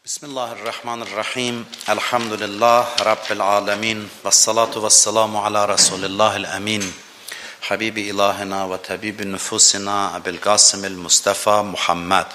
Bismillahirrahmanirrahim. Elhamdülillah Rabbil alemin. Vessalatu vesselamu ala Resulillahil emin. Habibi ilahina ve tabibi nüfusina Ebil Qasimil Mustafa Muhammed.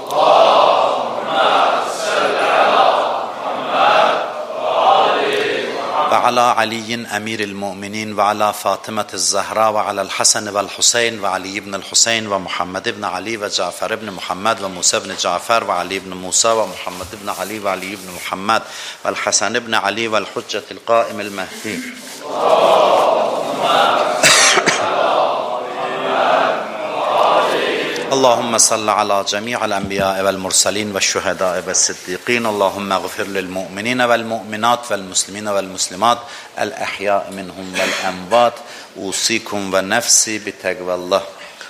Ve ala Aliyin emiril mu'minin ve ala Fatimetiz Zahra ve ala'l Hasan ve'l Husayn ve Ali ibn'l Husayn ve Muhammed ibn Ali ve Cafer ibn Muhammed ve Musa ibn Cafer ve Ali ibn Musa ve Muhammed ibn Ali ve Ali ibn Muhammed ve'l Hasan ibn Ali ve'l Huccetil Qaimil Mehdi. Allahümme salli ala cemi'al enbiya ve'l mursalin ve'ş-şuhedâ ve's-siddiqin. Allahümme gfir lil mu'minin ve'l mu'minat ve'l muslimin ve'l muslimat el-ahya minhum ve'l envat. Usikum ve nefsi bi tekvallah.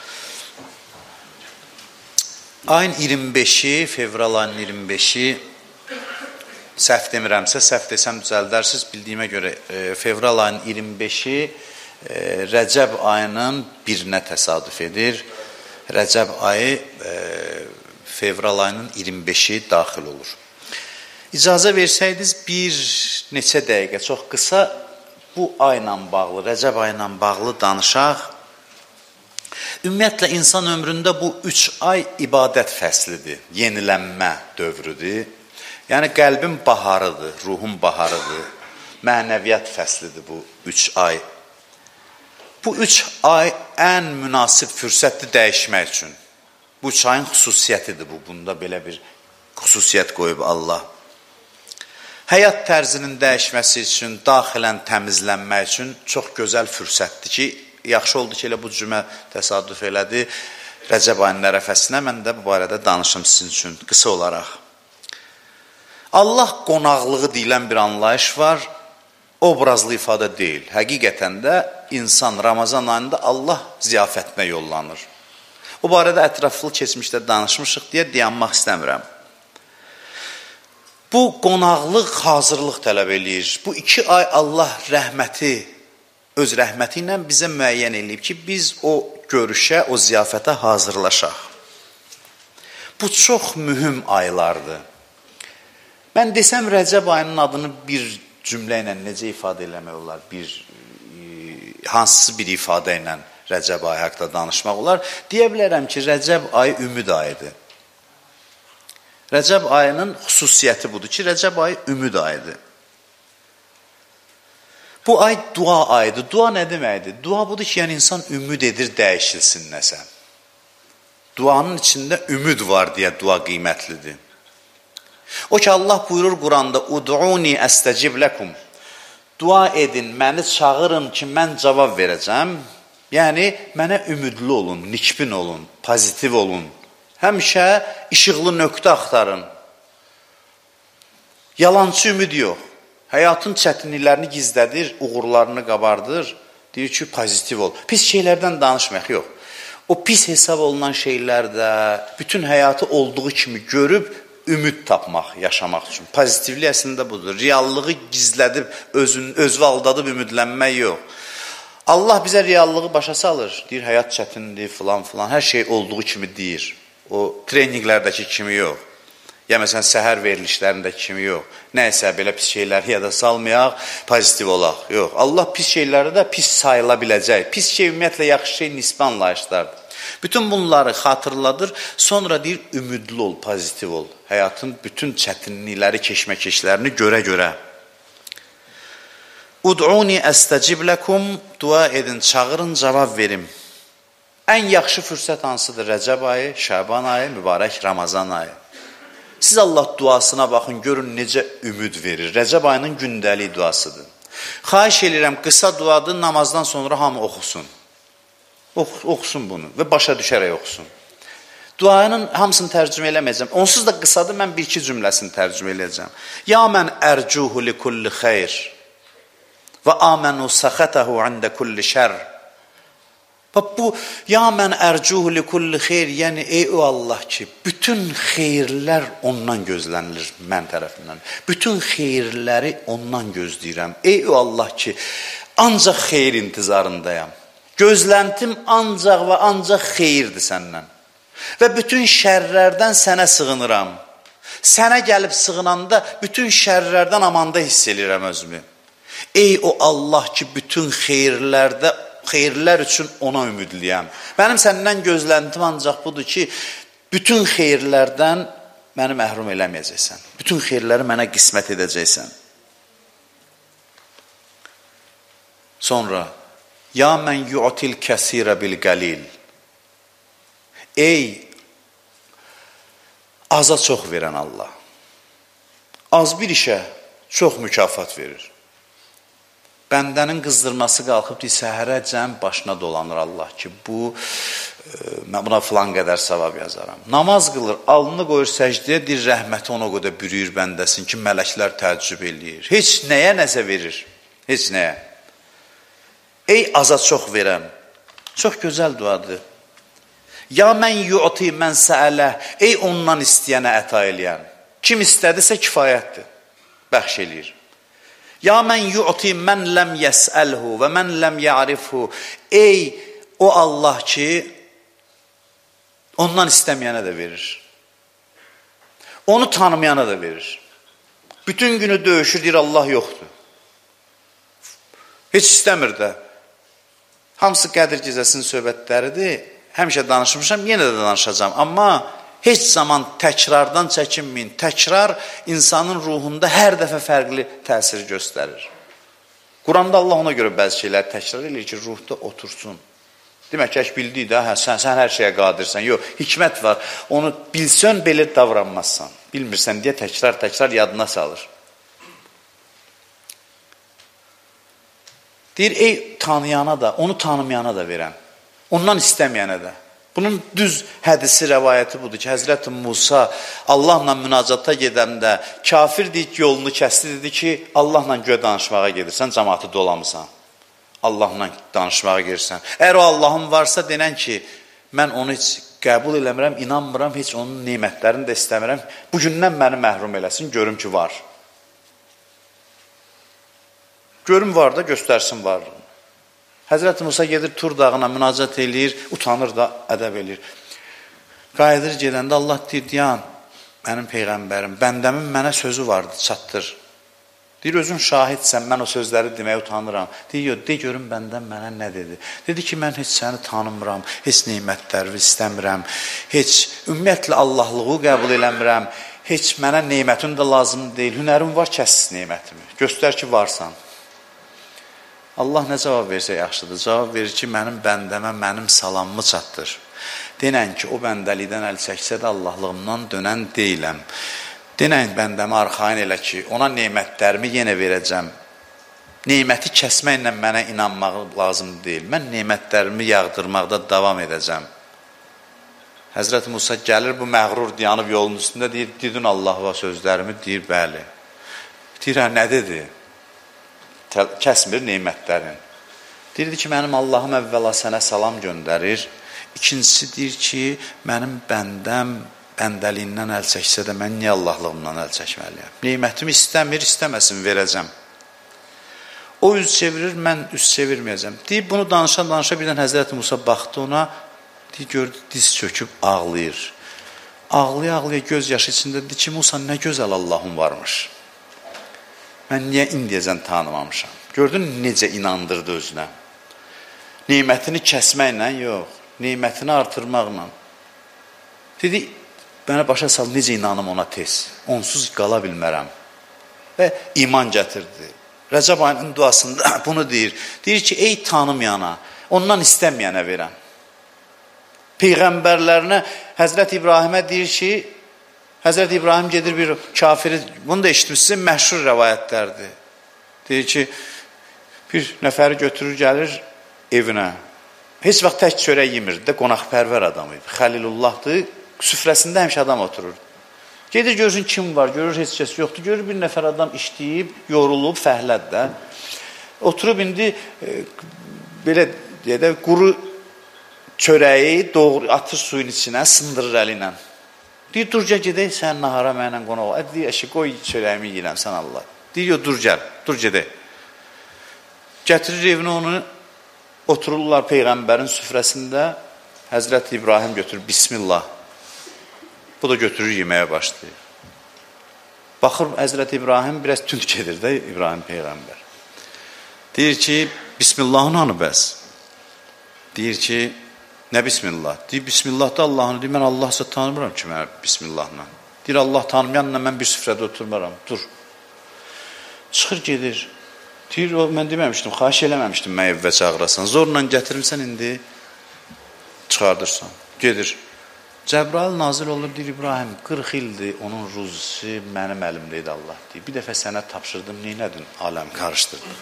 Ayın 25'i, fevral ayının 25'i, səhv demirəmsə, səhv desəm düzəldərsiniz, bildiyimə görə fevral ayının 25'i Rəcəb ayının 1-nə təsadüf edir. Rəcəb ayı fevral ayının 25'i daxil olur. İcazə versəydiniz bir neçə dəqiqə, çox qısa bu ayla bağlı, Rəcəb ayla bağlı danışaq. Ümumiyyətlə, insan ömründə bu 3 ay ibadət fəslidir, yenilənmə dövrüdür. Yəni, qəlbin baharıdır, ruhun baharıdır, mənəviyyat fəslidir bu 3 ay. Bu 3 ay ən münasib fürsətdir dəyişmək üçün. Bu 3 ayın xüsusiyyətidir bu. Bunda belə bir xüsusiyyət qoyub Allah. Həyat tərzinin dəyişməsi üçün, daxilən təmizlənmək üçün çox gözəl fürsətdir ki, yaxşı oldu ki, elə bu cümə təsadüf elədi. Rəcəb ayının ərəfəsinə mən də bu barədə danışım sizin üçün, qısa olaraq. Allah qonaqlığı deyilən bir anlayış var. Obrazlı ifadə deyil. Həqiqətən də insan Ramazan ayında Allah ziyafətinə yollanır. O barədə ətraflı keçmişdə danışmışıq deyə dayanmaq istəmirəm. Bu qonaqlıq hazırlıq tələb eləyir. Bu 2 ay Allah rəhməti, öz rəhməti ilə bizə müəyyən eləyib ki, biz o görüşə, o ziyafətə hazırlaşaq. Bu çox mühüm aylardır. Mən desəm Rəcəb ayının adını bir cümlə ilə necə ifadə eləmək olar? Hansısı bir ifadə ilə Rəcəb ayı haqqında danışmaq olar? Deyə bilərəm ki, Rəcəb ayı ümid ayıdır. Rəcəb ayının xüsusiyyəti budur ki, Rəcəb ayı ümid ayıdır. Bu ay dua ayıdır. Dua nə deməkdir? Dua budur ki, yəni insan ümid edir dəyişilsin nəsə. Duanın içində ümid var deyə dua qiymətlidir. O ki, Allah buyurur Quranda, Ud'uni əstəcib ləkum. Dua edin, məni çağırın ki, mən cavab verəcəm. Yəni, mənə ümidli olun, nikbin olun, pozitiv olun. Həmişə işıqlı nöqtə axtarın. Yalancı ümid yox. Həyatın çətinliklərini gizlədir, uğurlarını qabardır. Deyir ki, pozitiv ol. Pis şeylərdən danışmaq yox. O pis hesab olunan şeylərdə bütün həyatı olduğu kimi görüb, ümid tapmaq, yaşamaq üçün. Pozitivlik əslində budur. Reallığı gizlədib, özünü aldadıb ümidlənmək yox. Allah bizə reallığı başa salır. Deyir, həyat çətindir, filan. Hər şey olduğu kimi deyir. O treninqlərdəki kimi yox. Ya məsələn, səhər verilişlərindəki kimi yox. Nəysə, belə pis şeyləri yada salmayaq, pozitiv olaq. Yox, Allah pis şeyləri də pis sayıla biləcək. Pis şey, ümumiyyətlə, yaxşı şey nisbə anlayışlardır. Bütün bunları xatırladır, sonra deyir, ümidli ol, pozitiv ol. Həyatın bütün çətinlikləri, keşməkeşlərini görə. Ud'uni əstəcib ləkum, dua edin, çağırın, cavab verim. Ən yaxşı fürsət hansıdır? Rəcəb ayı, Şaban ayı, mübarək Ramazan ayı. Siz Allah duasına baxın, görün necə ümid verir. Rəcəb ayının gündəlik duasıdır. Xahiş edirəm, qısa duadır, namazdan sonra hamı oxusun. Oxusun bunu və başa düşərək oxusun. Duanın hamısını tərcümə eləməyəcəm. Onsuz da qısadır, mən 1-2 cümləsini tərcümə eləyəcəm. Ya mən ərcuhu li kulli xeyr və amənu səxətəhu əndə kulli şər. Bu, ya mən ərcuhu li kulli xeyr, yəni ey o Allah ki, bütün xeyirlər ondan gözlənilir mən tərəfindən. Bütün xeyirləri ondan gözləyirəm. Ey o Allah ki, ancaq xeyir intizarındayam. Gözləntim ancaq və ancaq xeyirdir səndən. Və bütün şərlərdən sənə sığınıram. Sənə gəlib sığınanda bütün şərlərdən amanda hiss edirəm özümü. Ey o Allah ki, bütün xeyirlər üçün ona ümidliyəm. Mənim səndən gözləntim ancaq budur ki, bütün xeyirlərdən məni məhrum eləməyəcəksən. Bütün xeyirləri mənə qismət edəcəksən. Sonra, ya mən yu'til kəsirə bil qəlil. Ey, aza çox verən Allah. Az bir işə çox mükafat verir. Bəndənin qızdırması qalxıb səhərə cəm başına dolanır Allah ki, mən buna filan qədər savab yazaram. Namaz qılır, alnını qoyur səcdəyə, deyir rəhməti ona qədər bürüyür bəndəsin ki, mələklər təəccüb eləyir. Heç nəyə nəsə verir, heç nəyə. Ey aza çox verəm, çox gözəl duadır. Ya mən yu'ti mən səələ, ey ondan istəyənə əta eləyən. Kim istədisə kifayətdir, bəxş eləyir. Ya mən yu'ti mən ləm yəsəlhu və mən ləm ya'rifhu. Ey o Allah ki, ondan istəməyənə də verir. Onu tanımayana da verir. Bütün günü döyüşür, deyir Allah yoxdur. Heç istəmir də. Hamısı Qədir gecəsinin söhbətləridir. Həmişə danışmışam, yenə də danışacağam. Amma heç zaman təkrardan çəkinməyin. Təkrar insanın ruhunda hər dəfə fərqli təsir göstərir. Quranda Allah ona görə bəzi şeyləri təkrar edir ki, ruhda otursun. Demək ki, bildik də, sən hər şeyə qadirsən. Yox, hikmət var. Onu bilsən, belə davranmazsan. Bilmirsən deyə təkrar yadına salır. Deyir, ey tanıyana da, onu tanımayana da verən. Ondan istəməyənə də. Bunun düz hədisi, rəvayəti budur ki, Həzrəti Musa Allahla münacatda gedəndə kafir deyik yolunu kəsdi, dedi ki, Allahla göyə danışmağa gedirsən, cəmaatı dolamısan. Allahla danışmağa gelirsən. Əgər o Allahın varsa denən ki, mən onu heç qəbul eləmirəm, inanmıram, heç onun nemətlərini də istəmirəm. Bugündən məni məhrum eləsin, görüm ki, var. Görüm var da, göstərsin varlığını. Həzrəti Musa gedir Tur dağına münacat eləyir, utanır da ədəb eləyir. Qayıdır gedəndə Allah deyir, diyan, mənim peyğəmbərim, bəndəmin mənə sözü vardı, çatdır. Deyir, özün şahidsən, mən o sözləri deməyə utanıram. Deyir, de görüm bəndən mənə nə dedi. Dedi ki, mən heç səni tanımıram, heç neymətləri istəmirəm, heç ümumiyyətlə Allahlığı qəbul eləmirəm, heç mənə neymətin də lazım deyil, hünərim var, kəs neymətimi, göstər ki, varsan. Allah nə cavab versə yaxşıdır? Cavab verir ki, mənim bəndəmə mənim salamımı çatdır. Denən ki, o bəndəlikdən əl çəksə də Allahlığımdan dönən deyiləm. Denən bəndəmə arxain elə ki, ona neymətlərimi yenə verəcəm. Neyməti kəsməklə mənə inanmağı lazım deyil. Mən neymətlərimi yağdırmaqda davam edəcəm. Həzrəti Musa gəlir, bu məğrur dayanıb yolun üstündə deyir, dedin Allah'a sözlərimi, deyir, bəli. Deyir, nə dedi? Kəsmir neymətlərin. Deyirdi ki, mənim Allahım əvvəla sənə salam göndərir. İkincisi deyir ki, mənim bəndəm bəndəliyindən əl çəksə də mən niyə Allahlığımdan əl çəkməliyəm? Neymətimi istəmir, istəməsin, verəcəm. O üz çevirir, mən üz çevirməyəcəm. Deyib, bunu danışa birdən Həzrəti Musa baxdı ona, deyir, gördü, diz çöküb ağlayır. Ağlaya-ağlaya göz yaşı içində dedi ki, Musa nə gözəl Allahım varmış. Mən niyə indiyəcən tanımamışam? Gördün necə inandırdı özünə? Neymətini kəsməklə, yox. Neymətini artırmaqla. Dedi, mənə başa sal, necə inanım ona tez? Onsuz qala bilmərəm. Və iman gətirdi. Rəcəb ayının duasında bunu deyir. Deyir ki, ey tanımayana, ondan istəməyənə verəm. Peyğəmbərlərinə Həzrət İbrahimə deyir ki, Həzrət İbrahim gedir bir kafiri, bunu da eşitmişsin, məşhur rəvayətlərdir. Deyir ki, bir nəfəri götürür, gəlir evinə. Heç vaxt tək çörək yemirdi də, qonaqpərvər adamıydı. Xəlilullahdır, süfrəsində həmişə adam oturur. Gedir, görsün kim var, görür heç kəs yoxdur, görür bir nəfər adam işləyib, yorulub, fəhləd də. Oturub indi, belə deyək də, quru çörəyi atır suyun içinə, sındırır əli ilə. Deyir, dur gəl gedək, sən nahara mənlə qonaq ol. Deyir, əşi, qoy çörəyimi yiyirəm, sən Allah. Deyir, dur gəl, dur gedək. Gətirir evini onu, otururlar Peyğəmbərin süfrəsində, Həzrət İbrahim götürür, Bismillah. Bu da götürür yeməyə başlayır. Baxır, Həzrət İbrahim biraz tünd gedir də İbrahim Peyğəmbər. Deyir ki, Bismillahın hanı bəs? Deyir ki, nə Bismillah? Deyir, Bismillahda Allahını, deyir, mən Allahsa tanımıram ki, mənə Bismillahla. Deyir, Allah tanımayanla mən bir süfrədə oturmaram, dur. Çıxır, gedir. Deyir, mən deməmişdim, xahiş eləməmişdim, mən evvə çağırasan. Zorla gətirirsən, indi çıxardırsan. Gedir. Cəbrail nazil olur, deyir, İbrahim, 40 ildir, onun ruzisi mənim əlimdəydi Allah deyir. Bir dəfə sənə tapşırdım, neynədin? Aləm qarışdırdı.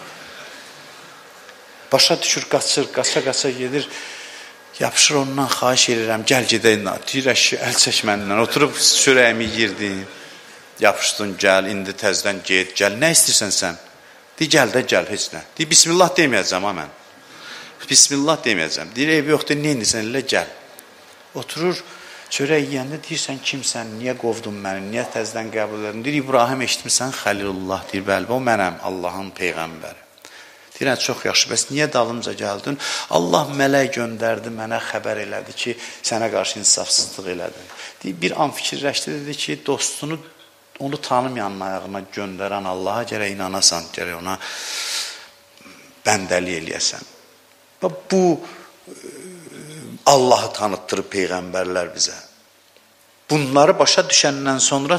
Başa düşür, qaçır, qaça gedir. Yapışır ondan, xahiş edirəm, gəl gedəyin. Deyir, əşki, əl çək məndən. Oturub çörəyimi yirdin. Yapışdın, gəl, indi təzdən get, gəl. Nə istəyirsən sən? Deyir, gəl də gəl, heç nə. Deyir, Bismillah deməyəcəm ha mən. Bismillah deməyəcəm. Deyir, ev yoxdur, nə indirsən, elə gəl. Oturur, çörək yiyəndə deyirsən, kimsən, niyə qovdun məni, niyə təzdən qəbul edin? Deyir, İbrahim eşitmirsən, Xəlilullah, deyir, bəli, o mənəm, Allahın Peyğəmbəri. Deyirən, çox yaxşı, bəs niyə dalımca gəldin? Allah mələk göndərdi, mənə xəbər elədi ki, sənə qarşı insafsızlıq elədi. Deyir, bir an fikirləşdi, dedi ki, dostunu, onu tanımayanın ayağına göndərən Allaha gərək inanasan, gərək ona bəndəli eləyəsən. Bu, Allahı tanıtdırıb Peyğəmbərlər bizə. Bunları başa düşəndən sonra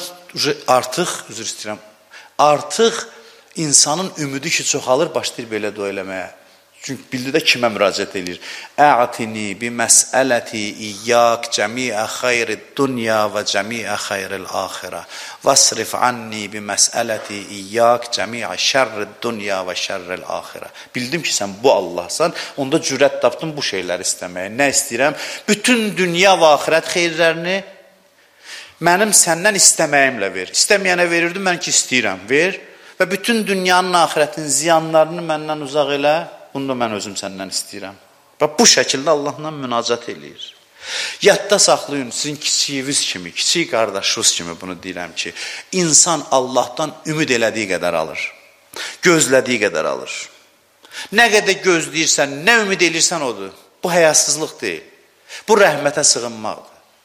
artıq insanın ümidi ki, çoxalır, başlayır belə dua eləməyə. Çünki bildi də kimə müraciət edir. Ə'tini bi məsələti iyyək cəmiə xeyrid dünya və cəmiə xeyril axirə. Vasrif anni bi məsələti iyyək cəmiə şərrid dünya və şərril axirə. Bildim ki, sən bu Allahsan, onda cürət tapdım bu şeyləri istəməyə. Nə istəyirəm? Bütün dünya və axirət xeyirlərini mənim səndən istəməyimlə ver. İstəməyənə verirdim, mən ki, istəyirəm, ver. Və bütün dünyanın, axirətin ziyanlarını məndən uzaq elə, bunu da mən özüm səndən istəyirəm. Və bu şəkildə Allahla münacat eləyir. Yadda saxlayın, sizin kiçiyiniz kimi, kiçik qardaşınız kimi bunu deyirəm ki, insan Allahdan ümid elədiyi qədər alır, gözlədiyi qədər alır. Nə qədər gözləyirsən, nə ümid eləyirsən odur. Bu həyasızlıq deyil, bu rəhmətə sığınmaqdır.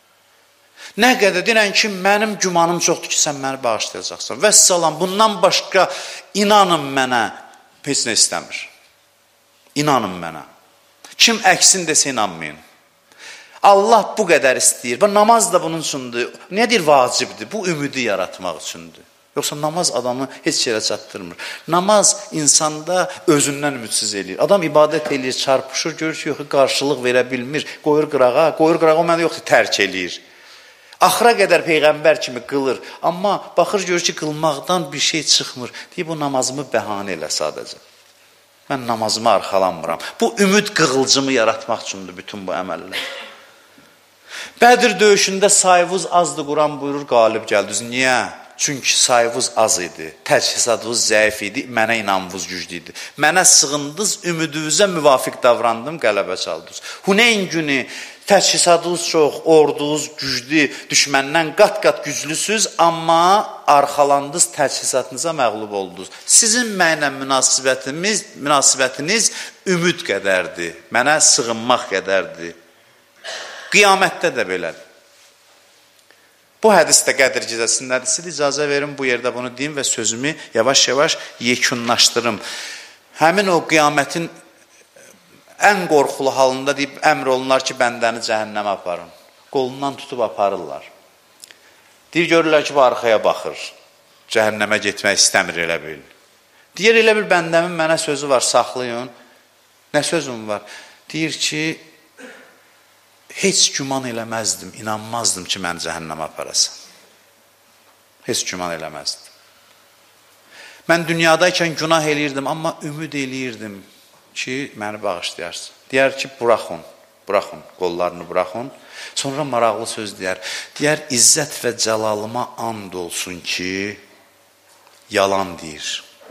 Nə qədər deyirən ki, mənim gümanım çoxdur ki, sən məni bağışlayacaqsan. Vəssalam, bundan başqa inanın mənə, heç nə istəmir. İnanın mənə. Kim əksin desə inanmayın. Allah bu qədər istəyir. Və namaz da bunun üçündür. Nədir vacibdir? Bu ümidi yaratmaq üçündür. Yoxsa namaz adamı heç yerə çatdırmır. Namaz insanda özündən ümidsiz eləyir. Adam ibadət eləyir, çarpışır, görür ki, yox, qarşılıq verə bilmir. Qoyur qırağa, o mənə yoxdur, tərk eləyir. Axıra qədər Peyğəmbər kimi qılır, amma baxır, görür ki, qılmaqdan bir şey çıxmır. Deyir, bu namazımı bəhanə elə sadəcə. Mən namazımı arxalanmıram. Bu ümid qığılcımı yaratmaq üçündür bütün bu əməllər. Bədir döyüşündə sayınız azdır, Quran buyurur, qalib gəldiniz. Niyə? Çünki sayınız az idi, təchizatınız zəif idi, mənə inanınız güclü idi. Mənə sığındınız, ümidinizə müvafiq davrandım, qələbə çaldınız. Huneyn günü təchizatınız çox, ordunuz güclü, düşməndən qat-qat güclüsüz, amma arxalandınız, təchizatınıza məğlub oldunuz. Sizin mənlə münasibətiniz ümid qədərdir, mənə sığınmaq qədərdir. Qiyamətdə də belədir. Bu hədisdə Qədr gecəsinin hədisidir. İcazə verin, bu yerdə bunu deyim və sözümü yavaş-yavaş yekunlaşdırım. Həmin o qiyamətin ən qorxulu halında deyib, əmr olunlar ki, bəndəni cəhənnəmə aparın. Qolundan tutub aparırlar. Deyir, görürlər ki, bu arxaya baxır. Cəhənnəmə getmək istəmir elə bil. Deyir, elə bir bəndəmin mənə sözü var, saxlayın. Nə sözüm var? Deyir ki, heç güman eləməzdim, inanmazdım ki, mən cəhənnəmə aparasan. Heç güman eləməzdim. Mən dünyadaykən günah eləyirdim, amma ümid eləyirdim ki, məni bağışlayarsın. Deyər ki, buraxın, qollarını buraxın. Sonra maraqlı söz deyər. Deyər, izzət və cəlalıma and olsun ki, yalan deyir.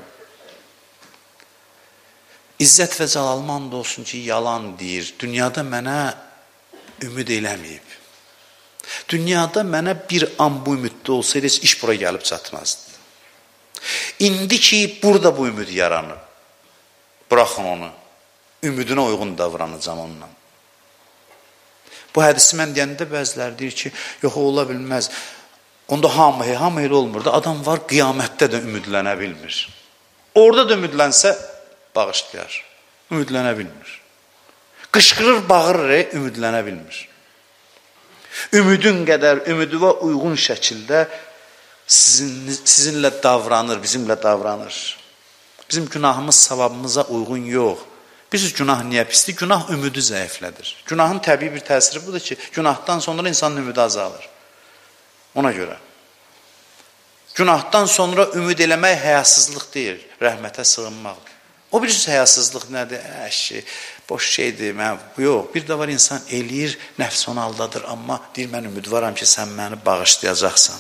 İzzət və cəlalıma and olsun ki, yalan deyir. Dünyada mənə ümid eləməyib. Dünyada mənə bir an bu ümiddə olsaydı, heç iş bura gəlib çatmazdı. İndi ki, burada bu ümid yaranır. Bıraxın onu. Ümidinə uyğun davranacam onunla. Bu hədisi mən deyəndə bəzilər deyir ki, yox, ola bilməz. Onda hamı elə olmur da, adam var qiyamətdə də ümidlənə bilmir. Orada da ümidlənsə bağışlayar. Ümidlənə bilmir. Qışqırır, bağırır, ümidlənə bilmir. Ümidin qədər, ümidivə uyğun şəkildə sizinlə davranır, bizimlə davranır. Bizim günahımız savabımıza uyğun yox. Bilirsiniz, günah niyə pisdir? Günah ümidi zəiflədir. Günahın təbii bir təsiri budur ki, günahdan sonra insanın ümidi azalır. Ona görə. Günahdan sonra ümid eləmək həyasızlıq deyil, rəhmətə sığınmaqdır. O bilirsiniz, həyasızlıq nədir? Boş şeydir, yox. Bir də var, insan eləyir, nəfs onu aldadır, amma deyir, mən ümid varam ki, sən məni bağışlayacaqsan.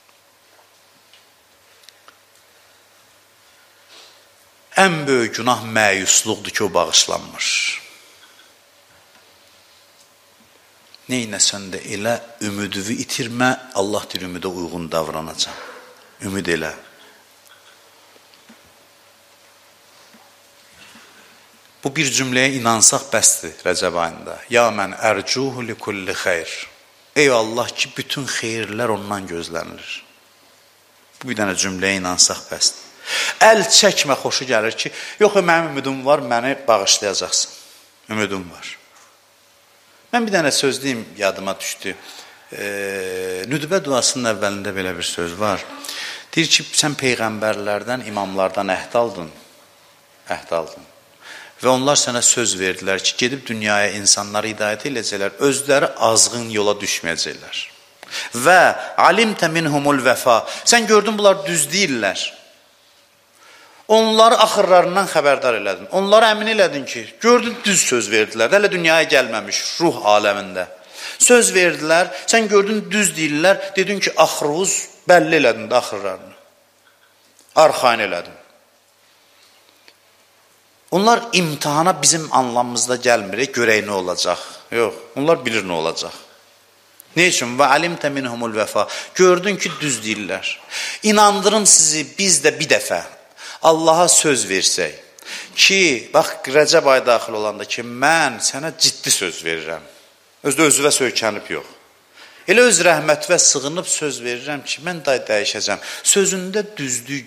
Ən böyük günah məyusluqdur ki, o bağışlanmır. Neynəsən də elə, ümidivi itirmə, Allah deyir, ümidə uyğun davranacaq. Ümid elə. Bu bir cümləyə inansaq bəsdir Rəcəb ayında. Ya mən ərcuhu li kulli xeyr. Ey Allah ki, bütün xeyirlər ondan gözlənilir. Bu bir dənə cümləyə inansaq bəsdir. Əl çəkmə xoşu gəlir ki, yox, mənim ümidim var, məni bağışlayacaqsın. Ümidim var. Mən bir dənə söz deyim, yadıma düşdü. Nüdbə duasının əvvəlində belə bir söz var. Deyir ki, sən peyğəmbərlərdən, imamlardan əhd aldın. Və onlar sənə söz verdilər ki, gedib dünyaya insanları hidayət edəcəklər, özləri azğın yola düşməyəcəklər. Və alimtə minhumul vəfa. Sən gördün, bunlar düz deyirlər. Onları axırlarından xəbərdar elədin. Onları əmin elədin ki, gördün, düz söz verdilər. Hələ dünyaya gəlməmiş, ruh aləmində. Söz verdilər, sən gördün, düz deyirlər. Dedin ki, axırız, bəlli elədin də axırlarını. Arxain elədin. Onlar imtihana bizim anlamımızda gəlmir, görək nə olacaq. Yox, onlar bilir nə olacaq. Ne üçün? Və alimtə minhumul vəfa. Gördün ki, düz deyirlər. İnandırım sizi, biz də bir dəfə Allaha söz versək ki, bax, Rəcəb ayı daxil olanda ki, mən sənə ciddi söz verirəm. Özünə söykənib yox. Elə öz rəhmətvə sığınıb söz verirəm ki, mən dəyişəcəm. Sözündə düzdüyü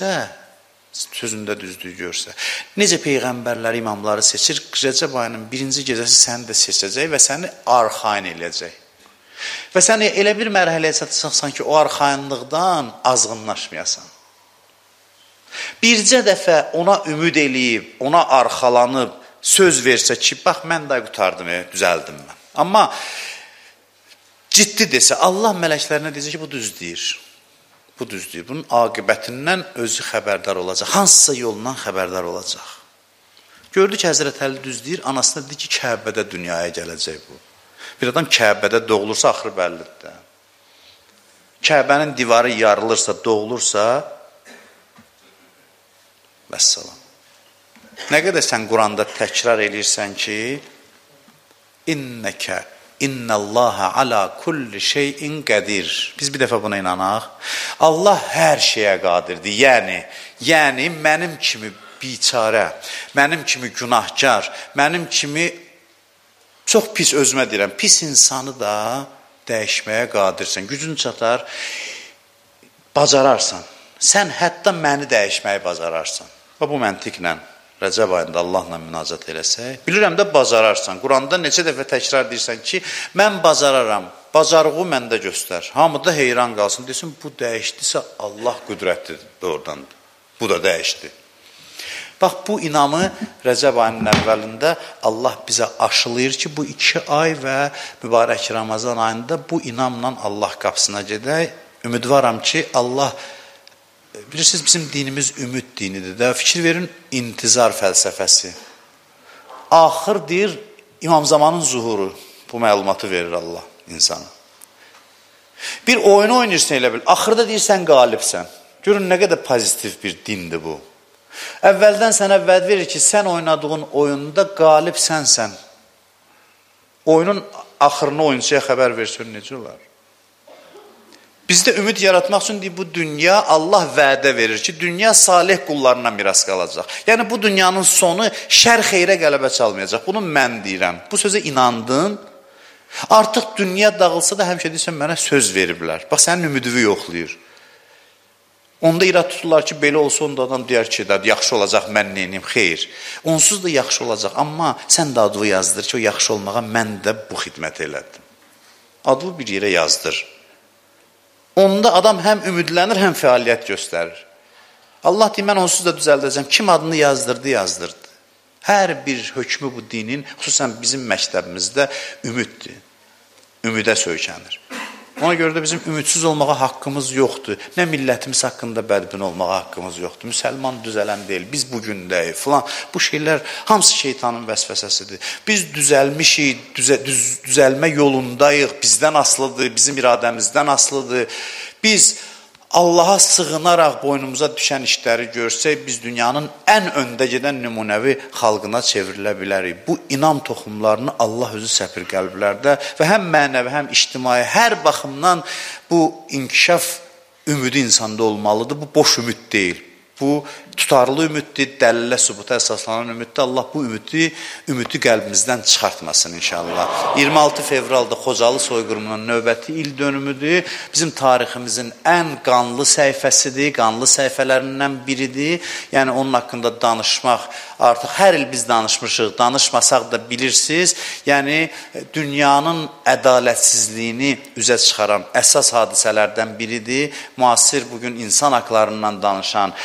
görsə, necə peyğəmbərləri, imamları seçir, Rəcəb ayının birinci gecəsi səni də seçəcək və səni arxain eləyəcək. Və səni elə bir mərhələyə çatacaqsan ki, o arxainlıqdan azğınlaşmayasan. Bircə dəfə ona ümid eləyib, ona arxalanıb, söz versə ki, bax, mən də qutardım, düzəldim mən. Amma ciddi desə, Allah mələklərinə deyəcək ki, bu düz deyir. Bu düz deyir. Bunun aqibətindən özü xəbərdar olacaq. Hansısa yolundan xəbərdar olacaq. Gördü ki, Həzrət Əli düz deyir, anasına dedi ki, Kəbədə dünyaya gələcək bu. Bir adam Kəbədə doğulursa, axırı bəllidir. Kəbənin divarı yarılırsa, doğulursa, vəssalam. Nə qədər sən Quranda təkrar eləyirsən ki, İnnəllaha ala kulli şeyin qədir. Biz bir dəfə buna inanaq. Allah hər şeyə qadirdir. Yəni mənim kimi biçarə, mənim kimi günahkar, mənim kimi çox pis, özümə deyirəm, pis insanı da dəyişməyə qadirsən. Gücün çatar, bacararsan. Sən hətta məni dəyişməyi bacararsan. Və bu məntiqlə Rəcəb ayında Allahla münacat eləsək, bilirəm də bacararsan. Quranda neçə dəfə təkrar deyirsən ki, mən bacararam, bacarığı məndə göstər. Hamı da heyran qalsın, desin, bu dəyişdisə Allah qüdrətlidir, doğrudandır. Bu da dəyişdi. Bax, bu inamı Rəcəb ayının əvvəlində Allah bizə aşılayır ki, bu 2 ay və mübarək Ramazan ayında bu inamla Allah qapısına gedək. Ümidvaram ki, Allah... Bilirsiniz, bizim dinimiz ümid dinidir də. Fikir verin, intizar fəlsəfəsi. Axır deyir, İmam Zamanın zuhuru. Bu məlumatı verir Allah insana. Bir oyunu oynayırsan elə bil. Axırda deyirsən, qalibsən. Görün, nə qədər pozitiv bir dindir bu. Əvvəldən sənə vəd verir ki, sən oynadığın oyunda qalib sənsən. Oyunun axırını oyuncuya xəbər versin, necə olar? Bizdə ümid yaratmaq üçün deyir, bu dünya Allah vədə verir ki, dünya salih qullarına miras qalacaq. Yəni, bu dünyanın sonu şər xeyrə qələbə çalmayacaq. Bunu mən deyirəm. Bu sözə inandın Artıq dünya dağılsa da həmişə deyirsən, mənə söz veriblər. Bax, sənin ümidini yoxlayır. Onda irad tuturlar ki, belə olsa onda adam deyər ki, yaxşı olacaq, mən neyim, xeyr. Onsuz da yaxşı olacaq, amma sən də adını yazdır ki, o yaxşı olmağa mən də bu xidmət elədim. Adını bir yerə yazdır. Onda adam həm ümidlənir, həm fəaliyyət göstərir. Allah deyir, mən onsuz da düzəldəcəm. Kim adını yazdırdı, yazdırdı. Hər bir hökmü bu dinin, xüsusən bizim məktəbimizdə ümiddir. Ümidə söykənir. Ona görə də bizim ümidsiz olmağa haqqımız yoxdur. Nə millətimiz haqqında bədbin olmağa haqqımız yoxdur. Müsəlman düzələn deyil, biz bugündəyik filan. Bu şeylər hamısı şeytanın vəsvəsəsidir. Biz düzəlmişik, düzəlmə yolundayıq. Bizdən asılıdır, bizim iradəmizdən asılıdır. Biz Allaha sığınaraq boynumuza düşən işləri görsək, biz dünyanın ən öndə gedən nümunəvi xalqına çevrilə bilərik. Bu inam toxumlarını Allah özü səpir qəlblərdə və həm mənəvi, həm ictimai, hər baxımdan bu inkişaf ümidi insanda olmalıdır. Bu boş ümid deyil. Bu tutarlı ümiddir, dəlillə, sübuta əsaslanan ümiddir. Allah bu ümidi qəlbimizdən çıxartmasın inşallah. 26 fevralda Xocalı soyqırımının növbəti il dönümüdür. Bizim tariximizin ən qanlı səhifəsidir, qanlı səhifələrindən biridir. Yəni onun haqqında danışmaq, artıq hər il biz danışmışıq, danışmasaq da bilirsiniz. Yəni dünyanın ədalətsizliyini üzə çıxaran əsas hadisələrdən biridir. Müasir bugün insan haqlarından danışan,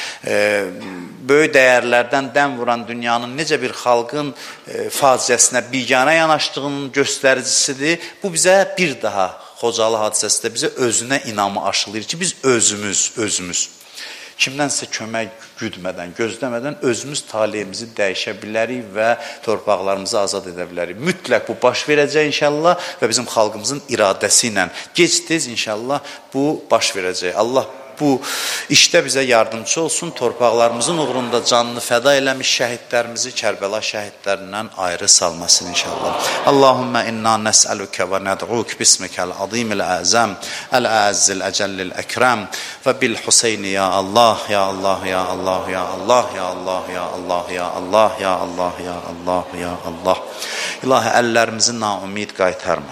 böyük dəyərlərdən dəm vuran dünyanın necə bir xalqın faciəsinə biganə yanaşdığının göstəricisidir. Bu bizə bir daha Xocalı hadisəsi də bizə özünə inamı aşılayır ki, biz özümüz kimdənsə kömək güdmədən, gözləmədən özümüz taleyimizi dəyişə bilərik və torpaqlarımızı azad edə bilərik. Mütləq bu baş verəcək inşallah və bizim xalqımızın iradəsi ilə gec-tez inşallah bu baş verəcək. Allah bu işdə bizə yardımcı olsun, torpaqlarımızın uğrunda canını fəda eləmiş şəhidlərimizi Kərbəla şəhidlərindən ayrı salmasın inşallah. Allahümmə inna nəsəlükə və nəd'uk bismikəl azimil əzəm, əl-əzzil əcəllil əkrəm və bil Hüseyni ya Allah, ya Allah, ya Allah, ya Allah, ya Allah, ya Allah, ya Allah, ya Allah, ya Allah, ya Allah. İlahi, əllərimizi naumid qaytarma.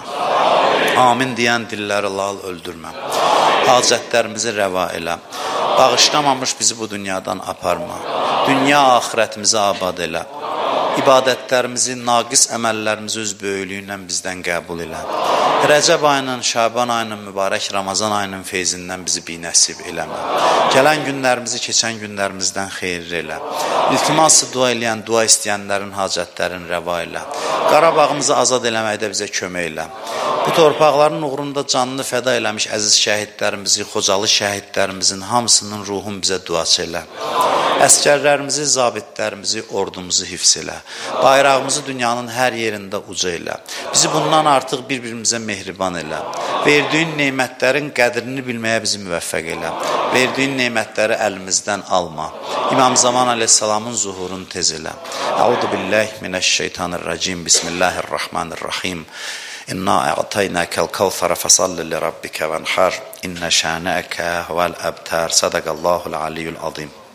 Amin deyən dilləri lal öldürmə. Hacətlərimizi rəva elə. Bağışlamamış bizi bu dünyadan aparma. Dünya axirətimizi abad elə. İbadətlərimizi, naqis əməllərimizi öz böyüklüyü ilə bizdən qəbul elə. Rəcəb ayının, Şaban ayının, mübarək Ramazan ayının feyzindən bizi binəsib eləmə. Gələn günlərimizi keçən günlərimizdən xeyirli elə. İltiması dua eləyən, dua istəyənlərin hacətlərini rəva elə. Qarabağımızı azad eləməkdə bizə kömək elə. Bu torpaqların uğrunda canını fəda eləmiş əziz şəhidlərimizi, Xocalı şəhidlərimizin hamısının ruhun bizə duaçı elə. Əskərlərimizi, zabitlərimizi, ordumuzu hifz elə. Bayrağımızı dünyanın hər yerində uca elə. Bizi bundan artıq bir-birimizə mehriban elə. Verdiyin neymətlərin qədrini bilməyə bizi müvəffəq elə. Verdiyin neymətləri əlimizdən alma. İmam Zaman aleyhissalamın zuhurunu tez elə. Əudu billahi minəşşeytanirracim. Bismillahirrahmanirrahim. İnna a'taynakal kawthara fasalli li rabbika vanhar. İnne şana'aka huvel abtar. Sadaqallahul aliyyul azim.